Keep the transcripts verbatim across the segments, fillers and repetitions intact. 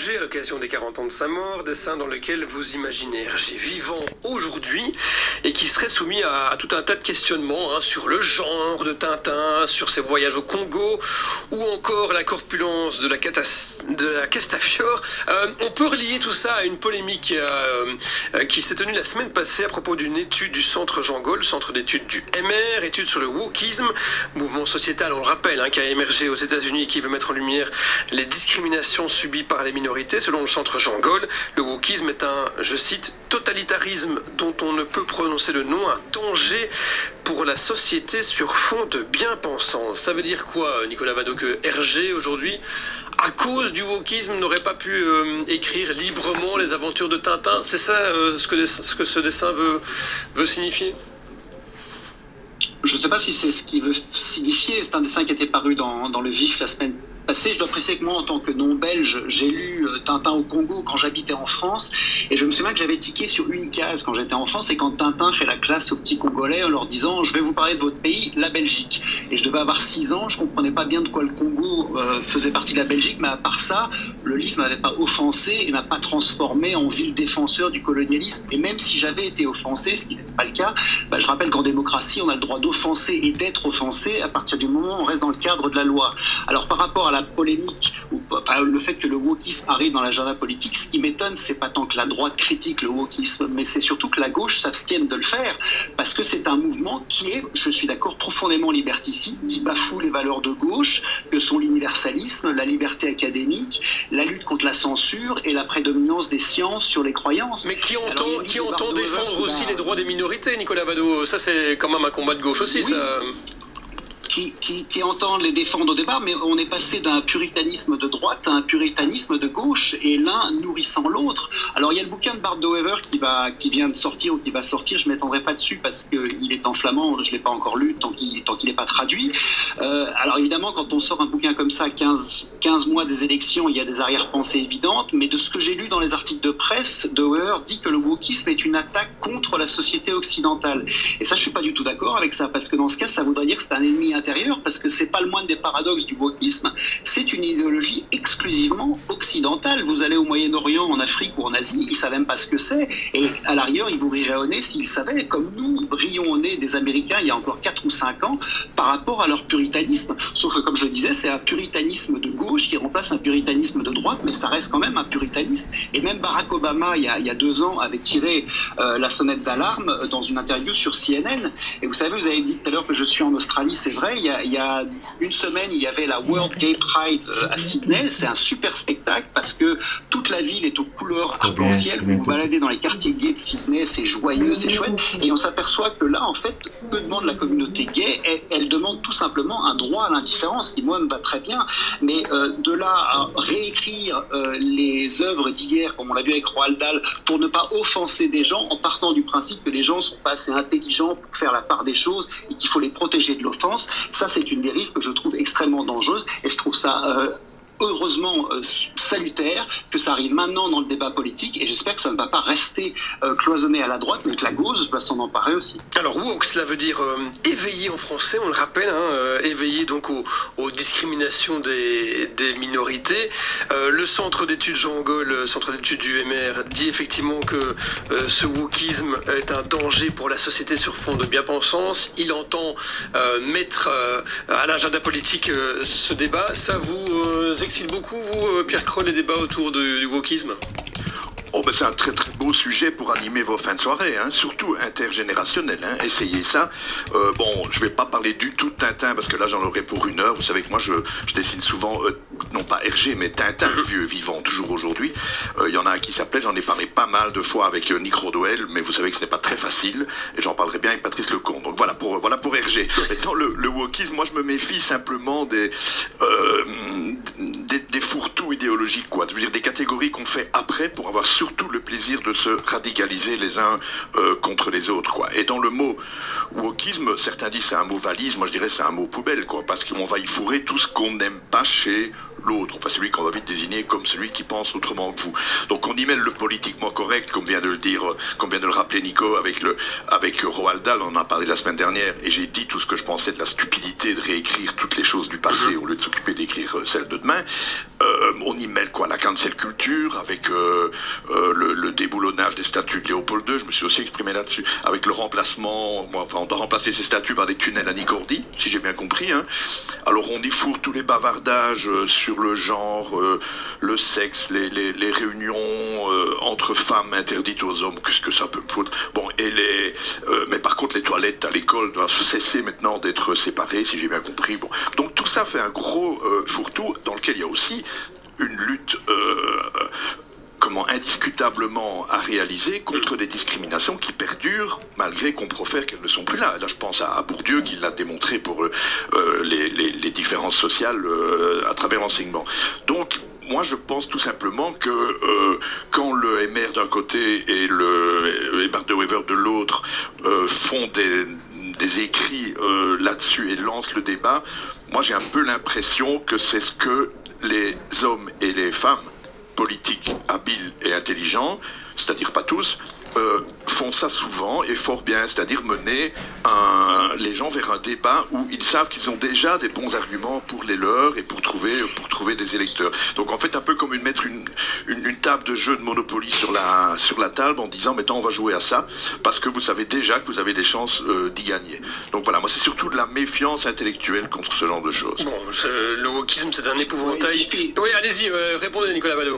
Hergé à l'occasion des quarante ans de sa mort, dessin dans lequel vous imaginez Hergé vivant aujourd'hui et qui serait soumis à, à tout un tas de questionnements hein, sur le genre de Tintin, sur ses voyages au Congo ou encore la corpulence de la, catas, de la Castafiore. Euh, on peut relier tout ça à une polémique euh, euh, qui s'est tenue la semaine passée à propos d'une étude du Centre Jean Gaulle, centre d'études du M R, étude sur le wokisme, mouvement sociétal, on le rappelle, hein, qui a émergé aux États-Unis et qui veut mettre en lumière les discriminations subies par les minorités. Selon le Centre Jean Gaulle, le wokisme est un, je cite, totalitarisme dont on ne peut prononcer le nom, un danger pour la société sur fond de bien-pensance. Ça veut dire quoi, Nicolas Vado, que Hergé, aujourd'hui, à cause du wokisme, n'aurait pas pu euh, écrire librement les aventures de Tintin? C'est ça euh, ce, que, ce que ce dessin veut, veut signifier? Je ne sais pas si c'est ce qu'il veut signifier. C'est un dessin qui était paru dans, dans Le Vif la semaine passée. Je dois préciser que moi, en tant que non-belge, j'ai lu euh, Tintin au Congo quand j'habitais en France. Et je me souviens que j'avais tiqué sur une case quand j'étais enfant. C'est quand Tintin fait la classe aux petits Congolais en leur disant « Je vais vous parler de votre pays, la Belgique ». Et je devais avoir six ans. Je ne comprenais pas bien de quoi le Congo euh, faisait partie de la Belgique. Mais à part ça, le livre ne m'avait pas offensé et n'a pas transformé en vil défenseur du colonialisme. Et même si j'avais été offensé, ce qui n'était pas le cas, bah, je rappelle qu'en démocratie, on a le droit d'offenser et d'être offensé à partir du moment où on reste dans le cadre de la loi. Alors par rapport à la polémique, ou enfin, le fait que le wokisme arrive dans l'agenda politique, ce qui m'étonne, c'est pas tant que la droite critique le wokisme, mais c'est surtout que la gauche s'abstienne de le faire, parce que c'est un mouvement qui est, je suis d'accord, profondément liberticide, qui bafoue les valeurs de gauche, que sont l'universalisme, la liberté académique, la lutte contre la censure et la prédominance des sciences sur les croyances. Mais qui entend, Alors, qui entend défendre Weber, aussi ben, les droits des minorités, Nicolas Vado? Ça, c'est quand même un combat de gauche aussi, oui. ça. Qui, qui, qui entendent les défendre au débat, mais on est passé d'un puritanisme de droite à un puritanisme de gauche, et l'un nourrissant l'autre. Alors il y a le bouquin de Bart de Wever qui, va, qui vient de sortir ou qui va sortir, je ne m'étendrai pas dessus parce qu'il est en flamand, je ne l'ai pas encore lu tant qu'il tant qu'il n'est pas traduit. Euh, alors évidemment, quand on sort un bouquin comme ça, quinze, quinze mois des élections, il y a des arrière-pensées évidentes, mais de ce que j'ai lu dans les articles de presse, de Wever dit que le wokisme est une attaque contre la société occidentale. Et ça, je ne suis pas du tout d'accord avec ça, parce que dans ce cas, ça voudrait dire que c'est un ennemi intérieur, parce que c'est pas le moindre des paradoxes du wokisme, c'est une idéologie exclusivement occidentale. Vous allez au Moyen-Orient, en Afrique ou en Asie, ils savent même pas ce que c'est, et à l'arrière, ils vous riraient au nez s'ils savaient, comme nous rions au nez des Américains il y a encore quatre ou cinq ans par rapport à leur puritanisme. Sauf que, comme je le disais, c'est un puritanisme de gauche qui remplace un puritanisme de droite, mais ça reste quand même un puritanisme. Et même Barack Obama, il y a, il y a deux ans, avait tiré euh, la sonnette d'alarme dans une interview sur C N N. Et vous savez, vous avez dit tout à l'heure que je suis en Australie, c'est vrai, il y a Il y a une semaine, il y avait la World Gay Pride à Sydney. C'est un super spectacle parce que toute la ville est aux couleurs arc-en-ciel. Vous vous baladez dans les quartiers gays de Sydney, c'est joyeux, c'est chouette. Et on s'aperçoit que là, en fait, que demande la communauté gay? elle, elle demande tout simplement un droit à l'indifférence, qui moi me va très bien. Mais euh, de là à réécrire euh, les œuvres d'hier, comme on l'a vu avec Roald Dahl, pour ne pas offenser des gens en partant du principe que les gens ne sont pas assez intelligents pour faire la part des choses et qu'il faut les protéger de l'offense, ça c'est une dérive que je trouve extrêmement dangereuse et je trouve ça euh, heureusement euh, salutaire que ça arrive maintenant dans le débat politique et j'espère que ça ne va pas rester euh, cloisonné à la droite, mais que la gauche doit s'en emparer aussi. Alors woke, cela veut dire euh, éveillé en français, on le rappelle, hein, euh, éveillé donc aux, aux discriminations des, des minorités. Euh, le centre d'études Jean Gaulle, le centre d'études du M R, dit effectivement que euh, ce wokisme est un danger pour la société sur fond de bien-pensance. Il entend euh, mettre euh, à l'agenda politique euh, ce débat. Ça vous euh, excite beaucoup, vous, Pierre Kroll, les débats autour de, du wokisme? Oh ben c'est un très très beau sujet pour animer vos fins de soirée, hein, surtout intergénérationnel. Hein, essayez ça. Euh, bon, je vais pas parler du tout de Tintin parce que là j'en aurais pour une heure. Vous savez que moi je, je dessine souvent, euh, non pas Hergé, mais Tintin, vieux vivant, toujours aujourd'hui. Il euh, y en a un qui s'appelait, j'en ai parlé pas mal de fois avec euh, Nick Rodwell, mais vous savez que ce n'est pas très facile et j'en parlerai bien avec Patrice Lecomte. Donc voilà pour, voilà pour Hergé. Dans le, le wokisme, moi je me méfie simplement des, euh, des, des fourre-tout idéologiques, quoi. Je veux dire des catégories qu'on fait après pour avoir surtout le plaisir de se radicaliser les uns euh, contre les autres, quoi. Et dans le mot wokisme, certains disent c'est un mot valise, moi je dirais c'est un mot poubelle, quoi, parce qu'on va y fourrer tout ce qu'on n'aime pas chez l'autre, enfin celui qu'on va vite désigner comme celui qui pense autrement que vous. Donc on y mêle le politiquement correct, comme vient de le dire, comme vient de le rappeler Nico, avec le avec Roald Dahl, on en a parlé la semaine dernière, et j'ai dit tout ce que je pensais de la stupidité de réécrire toutes les choses du passé au lieu de s'occuper d'écrire celles de demain. Euh, on y mêle quoi, la cancel culture, avec euh, euh, le, le déboulonnage des statues de Léopold deux, je me suis aussi exprimé là-dessus, avec le remplacement, enfin, on doit remplacer ces statues par des tunnels à Nicordie, si j'ai bien compris. Hein. Alors on y fourre tous les bavardages euh, sur le genre, euh, le sexe, les, les, les réunions euh, entre femmes interdites aux hommes, qu'est-ce que ça peut me foutre. Bon, et les, euh, mais par contre les toilettes à l'école doivent cesser maintenant d'être séparées, si j'ai bien compris. Bon, donc tout ça fait un gros euh, fourre-tout dans lequel il y a aussi une lutte euh, comment indiscutablement à réaliser contre des discriminations qui perdurent malgré qu'on profère qu'elles ne sont plus là. Là, je pense à, à Bourdieu qui l'a démontré pour euh, les, les, les différences sociales euh, à travers l'enseignement. Donc, moi, je pense tout simplement que euh, quand le M R d'un côté et le Bart de Wever de l'autre euh, font des, des écrits euh, là-dessus et lancent le débat, moi, j'ai un peu l'impression que c'est ce que les hommes et les femmes politiques habiles et intelligents, c'est-à-dire pas tous, euh, font ça souvent et fort bien, c'est-à-dire mener un, les gens vers un débat où ils savent qu'ils ont déjà des bons arguments pour les leurs et pour trouver, pour trouver des électeurs. Donc en fait un peu comme une, mettre une, une, une table de jeu de Monopoly sur la, sur la table en disant maintenant on va jouer à ça parce que vous savez déjà que vous avez des chances euh, d'y gagner. Donc voilà, moi c'est surtout de la méfiance intellectuelle contre ce genre de choses. Bon, je, le wokisme c'est un épouvantail. Oui, si oui allez-y, euh, répondez Nicolas Badeau.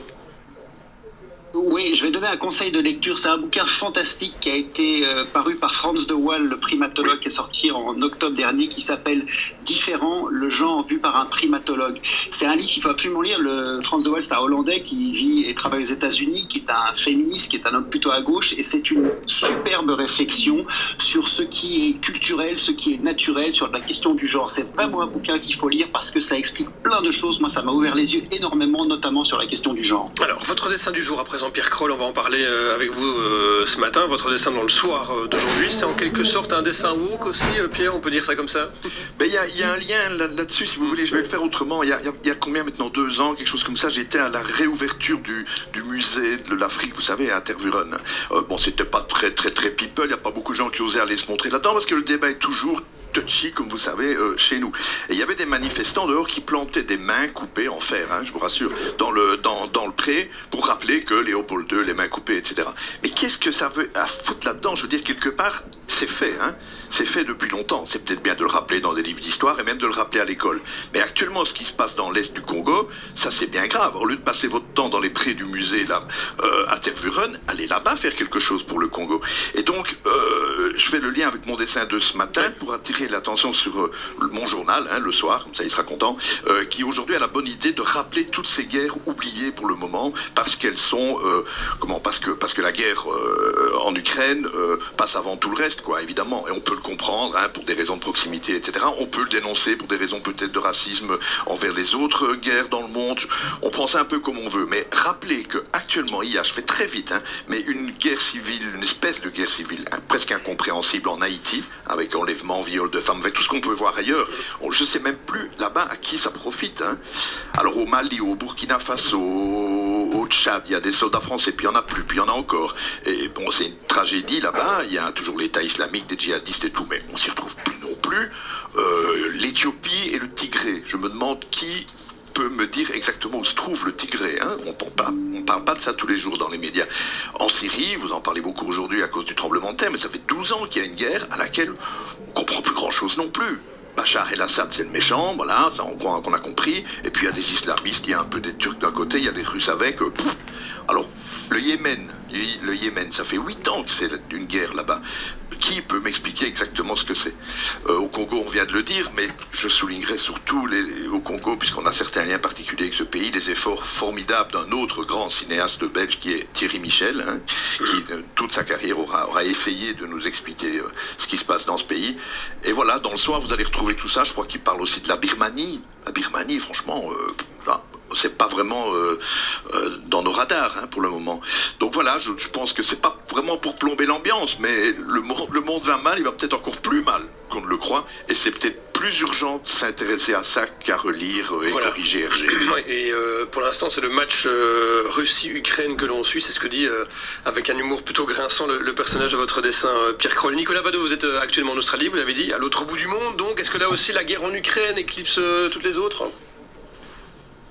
Oui, je vais donner un conseil de lecture. C'est un bouquin fantastique qui a été euh, paru par Frans de Waal, le primatologue, qui est sorti en octobre dernier, qui s'appelle Différent, le genre vu par un primatologue. C'est un livre qu'il faut absolument lire. Le Frans de Waal, c'est un Hollandais qui vit et travaille aux États-Unis, qui est un féministe, qui est un homme plutôt à gauche, et c'est une superbe réflexion sur ce qui est culturel, ce qui est naturel, sur la question du genre. C'est vraiment un bouquin qu'il faut lire parce que ça explique plein de choses. Moi, ça m'a ouvert les yeux énormément, notamment sur la question du genre. Alors, votre dessin du jour à présent, Pierre Kroll, on va en parler euh, avec vous euh, ce matin. Votre dessin dans le soir euh, d'aujourd'hui, c'est en quelque sorte un dessin woke aussi, euh, Pierre, on peut dire ça comme ça? Ben, il y, y a un lien là, là-dessus, si vous voulez, je vais le faire autrement. Il y, y, y a combien maintenant, deux ans, quelque chose comme ça, j'étais à la réouverture du, du musée de l'Afrique, vous savez, à Tervuren. Euh, bon, c'était pas très, très, très people, il n'y a pas beaucoup de gens qui osaient aller se montrer là-dedans, parce que le débat est toujours touchy, comme vous savez, euh, chez nous. Et il y avait des manifestants dehors qui plantaient des mains coupées en fer, hein, je vous rassure, dans le, dans, dans le pré, pour rappeler que Léopold deux, les mains coupées, et cetera. Mais qu'est-ce que ça veut à foutre là-dedans? Je veux dire, quelque part, c'est fait, hein. C'est fait depuis longtemps. C'est peut-être bien de le rappeler dans des livres d'histoire et même de le rappeler à l'école. Mais actuellement, ce qui se passe dans l'est du Congo, ça c'est bien grave. Au lieu de passer votre temps dans les prés du musée là, euh, à Tervuren, allez là-bas faire quelque chose pour le Congo. Et donc, euh, je fais le lien avec mon dessin de ce matin pour attirer l'attention sur euh, mon journal, hein, le soir, comme ça il sera content, euh, qui aujourd'hui a la bonne idée de rappeler toutes ces guerres oubliées pour le moment, parce qu'elles sont, euh, comment, parce que, parce que la guerre euh, en Ukraine euh, passe avant tout le reste, quoi, évidemment. Et on peut le comprendre, hein, pour des raisons de proximité, et cetera. On peut le dénoncer pour des raisons peut-être de racisme envers les autres guerres dans le monde. On prend ça un peu comme on veut, mais rappelez que actuellement il y a, je fais très vite, hein, mais une guerre civile, une espèce de guerre civile, hein, presque incompréhensible en Haïti, avec enlèvement, viol de femmes, avec tout ce qu'on peut voir ailleurs. On, je ne sais même plus là-bas à qui ça profite. Hein. Alors au Mali, au Burkina Faso, au, au Tchad, il y a des soldats français, puis il y en a plus, puis il y en a encore. Et bon, c'est une tragédie là-bas. Il y a toujours l'État islamique, des djihadistes et tout, mais on s'y retrouve plus non plus. Euh, L'Éthiopie et le Tigré. Je me demande qui peut me dire exactement où se trouve le Tigré, hein. On ne parle pas de ça tous les jours dans les médias. En Syrie, vous en parlez beaucoup aujourd'hui à cause du tremblement de terre, mais ça fait douze ans qu'il y a une guerre à laquelle on ne comprend plus grand-chose non plus. Bachar el-Assad, c'est le méchant, voilà, ça on croit qu'on a compris. Et puis il y a des islamistes, il y a un peu des Turcs d'un côté, il y a des Russes avec. Euh, Alors, le Yémen, le Yémen, ça fait huit ans que c'est une guerre là-bas. Qui peut m'expliquer exactement ce que c'est? euh, Au Congo, on vient de le dire, mais je soulignerai surtout les, au Congo, puisqu'on a certains liens particuliers avec ce pays, les efforts formidables d'un autre grand cinéaste belge qui est Thierry Michel, hein, qui euh, toute sa carrière aura, aura essayé de nous expliquer euh, ce qui se passe dans ce pays. Et voilà, dans le soir, vous allez retrouver tout ça. Je crois qu'il parle aussi de la Birmanie. La Birmanie, franchement, euh, là, c'est pas vraiment euh, euh, dans nos radars, hein, pour le moment. Donc voilà, je, je pense que c'est pas vraiment pour plomber l'ambiance, mais le monde, le monde va mal, il va peut-être encore plus mal qu'on ne le croit, et c'est peut-être plus urgent de s'intéresser à ça qu'à relire euh, et voilà. corriger R G. Ouais, et euh, pour l'instant, c'est le match euh, Russie-Ukraine que l'on suit, c'est ce que dit, euh, avec un humour plutôt grinçant, le, le personnage de votre dessin, euh, Pierre Kroll. Nicolas Badeau, vous êtes euh, actuellement en Australie, vous l'avez dit, à l'autre bout du monde, donc est-ce que là aussi la guerre en Ukraine éclipse euh, toutes les autres ?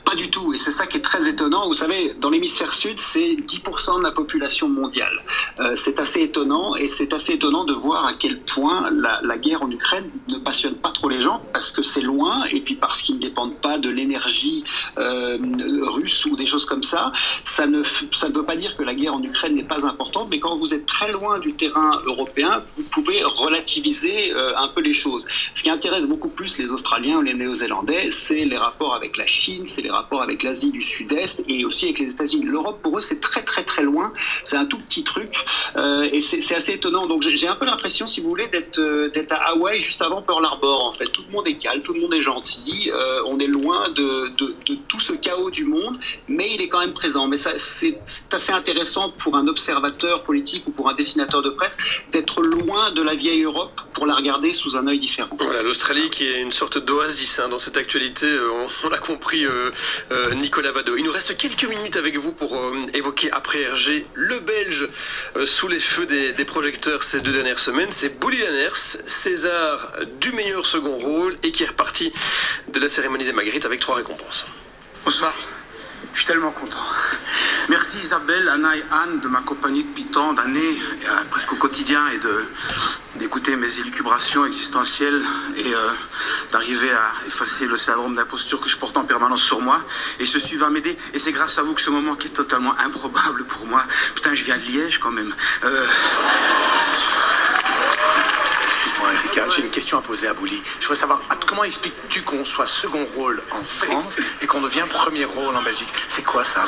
Pas du tout, et c'est ça qui est très étonnant. Vous savez, dans l'hémisphère sud, c'est dix pour cent de la population mondiale. Euh, c'est assez étonnant, et c'est assez étonnant de voir à quel point la, la guerre en Ukraine ne passionne pas trop les gens, parce que c'est loin, et puis parce qu'ils ne dépendent pas de l'énergie euh, russe ou des choses comme ça. Ça ne, ça ne veut pas dire que la guerre en Ukraine n'est pas importante, mais quand vous êtes très loin du terrain européen, vous pouvez relativiser euh, un peu les choses. Ce qui intéresse beaucoup plus les Australiens ou les Néo-Zélandais, c'est les rapports avec la Chine, c'est les rapports avec l'Asie du Sud-Est et aussi avec les États-Unis. L'Europe, pour eux, c'est très très très loin. C'est un tout petit truc euh, et c'est assez étonnant. Donc j'ai un peu l'impression, si vous voulez, d'être euh, d'être à Hawaï juste avant Pearl Harbor. En fait, tout le monde est calme, tout le monde est gentil. Euh, on est loin de, de, de tout ce chaos du monde, mais il est quand même présent. Mais c'est assez intéressant pour un observateur politique ou pour un dessinateur de presse d'être loin de la vieille Europe pour la regarder sous un œil différent. Voilà, l'Australie qui est une sorte d'oasis hein, dans cette actualité, euh, on, on l'a compris, euh, euh, Nicolas Wadeau. Il nous reste quelques minutes avec vous pour euh, évoquer après R G le Belge euh, sous les feux des, des projecteurs ces deux dernières semaines. C'est Bouli Lanners, César du meilleur second rôle et qui est reparti de la cérémonie des Marguerites avec trois récompenses. Bonsoir. Je suis tellement content. Merci Isabelle, Anna et Anne de m'accompagner depuis tant d'années, euh, presque au quotidien, et d'écouter mes élucubrations existentielles et euh, d'arriver à effacer le syndrome d'imposture que je porte en permanence sur moi. Et je suis va m'aider. Et c'est grâce à vous que ce moment qui est totalement improbable pour moi. Putain, je viens de Liège quand même. Euh... Erika, j'ai une question à poser à Bouli. Je voudrais savoir, comment expliques-tu qu'on soit second rôle en France et qu'on devient premier rôle en Belgique? C'est quoi ça?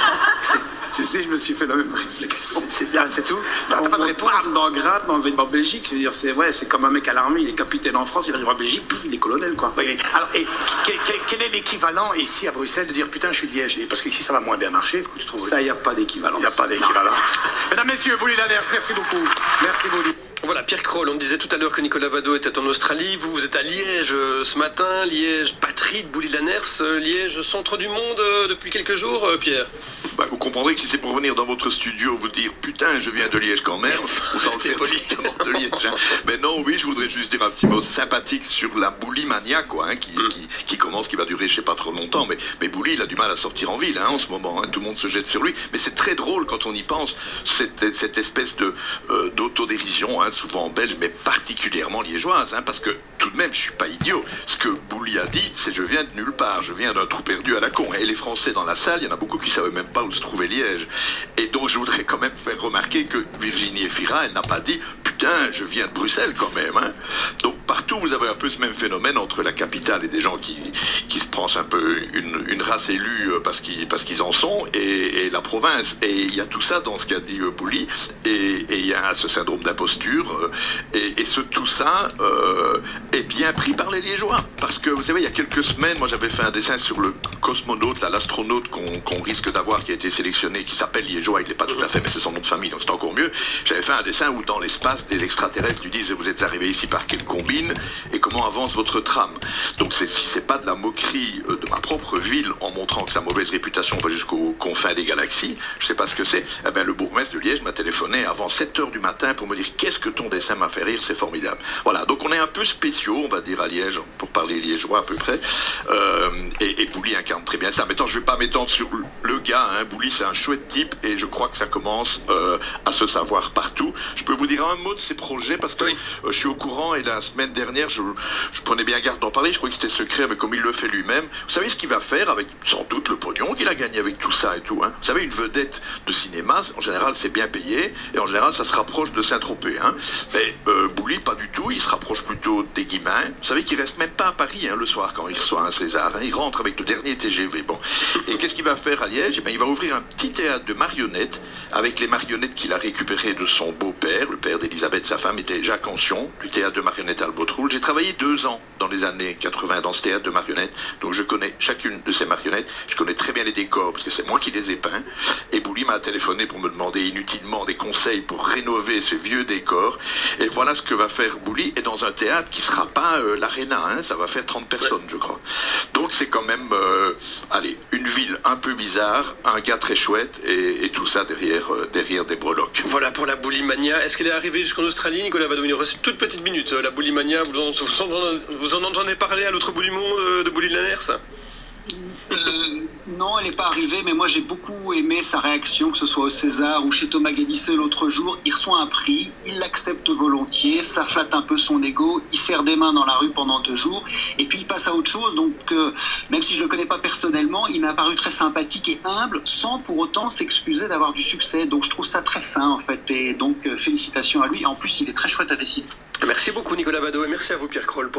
Tu sais, je me suis fait la même réflexion. C'est bien, c'est tout? T'as pas de réponse? On dans grade, mais on va en Belgique. Je veux dire, c'est ouais, c'est comme un mec à l'armée, il est capitaine en France, il arrive en Belgique, pouf, il est colonel, quoi. Oui, alors, et quel est l'équivalent ici à Bruxelles de dire putain, je suis de Liège? Parce qu'ici, ça va moins bien marcher, tu trouves? Ça, il n'y a pas d'équivalence. Il n'y a pas d'équivalence. Mesdames, messieurs, Bouli Lanners, merci beaucoup. Merci, Bouli. Voilà, Pierre Kroll, on disait tout à l'heure que Nicolas Wadeau était en Australie. Vous, vous êtes à Liège euh, ce matin. Liège, patrie de Bouli Lanners. Euh, Liège, centre du monde euh, depuis quelques jours, euh, Pierre. Bah, vous comprendrez que si c'est pour venir dans votre studio vous dire putain, je viens de Liège quand même, vous en faire directement de Liège. Hein. Mais non, oui, je voudrais juste dire un petit mot sympathique sur la Boulimania, quoi, hein, qui, mm. qui, qui commence, qui va durer, je sais pas trop longtemps. Mais, mais Bouli, il a du mal à sortir en ville hein, en ce moment. Hein, tout le monde se jette sur lui. Mais c'est très drôle quand on y pense, cette, cette espèce de euh, d'autodérision. Hein, souvent belge, mais particulièrement liégeoise, hein, parce que tout de même, je suis pas idiot. Ce que Bouli a dit, c'est je viens de nulle part, je viens d'un trou perdu à la con. Et les Français dans la salle, il y en a beaucoup qui savaient même pas où se trouvait Liège. Et donc, je voudrais quand même faire remarquer que Virginie Efira, elle n'a pas dit putain, je viens de Bruxelles quand même. Hein. Donc, partout, vous avez un peu ce même phénomène entre la capitale et des gens qui, qui se pensent un peu une, une race élue parce qu'ils parce qu'ils en sont, et, et la province. Et il y a tout ça dans ce qu'a dit euh, Bouli, et il y a ce syndrome d'imposture. Euh, Et, et ce, tout ça euh, est bien pris par les Liégeois. Parce que, vous savez, il y a quelques semaines, moi j'avais fait un dessin sur le cosmonaute, l'astronaute qu'on qu'on risque d'avoir, qui a été sélectionné, qui s'appelle Liégeois, il n'est pas tout à fait, mais c'est son nom de famille, donc c'est encore mieux. J'avais fait un dessin où dans l'espace, des extraterrestres lui disent, vous êtes arrivé ici par quelle combine et comment avance votre trame. Donc si c'est pas de la moquerie de ma propre ville en montrant que sa mauvaise réputation va jusqu'aux confins des galaxies, je sais pas ce que c'est, eh ben, le bourgmestre de Liège m'a téléphoné avant sept heures du matin pour me dire qu'est-ce que ton dessin m'a fait rire, c'est formidable. Voilà, donc on est un peu spéciaux, on va dire à Liège, pour parler liégeois à peu près, euh, et, et Bouli incarne très bien ça. Maintenant, je vais pas m'étendre sur le gars, hein. Bouli c'est un chouette type, et je crois que ça commence euh, à se savoir partout. Je peux vous dire un mot de ses projets, parce que oui. euh, je suis au courant, et la semaine dernière, je, je prenais bien garde d'en parler, je crois que c'était secret, mais comme il le fait lui-même, vous savez ce qu'il va faire avec, sans doute, le pognon qu'il a gagné avec tout ça et tout, hein. Vous savez, une vedette de cinéma, en général, c'est bien payé, et en général, ça se rapproche de Saint-Tropez, hein. Mais euh, Bouli, pas du tout, il se rapproche plutôt des Guillemins. Vous savez qu'il reste même pas à Paris hein, le soir quand il reçoit un César, hein. Il rentre avec le dernier T G V. Bon. Et qu'est-ce qu'il va faire à Liège? Eh bien, il va ouvrir un petit théâtre de marionnettes avec les marionnettes qu'il a récupérées de son beau-père, le père d'Elisabeth, sa femme, était Jacques Ancion, du théâtre de marionnettes Albotroul. J'ai travaillé deux ans dans les années quatre-vingt dans ce théâtre de marionnettes, donc je connais chacune de ces marionnettes, je connais très bien les décors, parce que c'est moi qui les ai peints, et Bouli m'a téléphoné pour me demander inutilement des conseils pour rénover ce vieux décor, et voilà ce que va faire Bouli, et dans un théâtre qui ne sera pas euh, l'Arena, hein, ça va faire trente personnes, je crois. Donc c'est quand même, euh, allez, une ville un peu bizarre, un gars très chouette, et, et tout ça derrière, euh, derrière des breloques. Voilà pour la Boulimania. Est-ce qu'elle est arrivée jusqu'en Australie, Nicolas Wadeau? Il nous reste une toute petite minute. La Boulimania, vous en, vous en, vous en entendez parler à l'autre bout du monde de Bouli Lanners? euh... Non, elle n'est pas arrivée, mais moi j'ai beaucoup aimé sa réaction, que ce soit au César ou chez Thomas Guédissé l'autre jour. Il reçoit un prix, il l'accepte volontiers, ça flatte un peu son ego, il serre des mains dans la rue pendant deux jours, et puis il passe à autre chose. Donc, euh, même si je ne le connais pas personnellement, il m'a paru très sympathique et humble, sans pour autant s'excuser d'avoir du succès. Donc je trouve ça très sain en fait, et donc euh, félicitations à lui. Et en plus, il est très chouette à dessiner. Merci beaucoup Nicolas Badeau et merci à vous Pierre Kroll.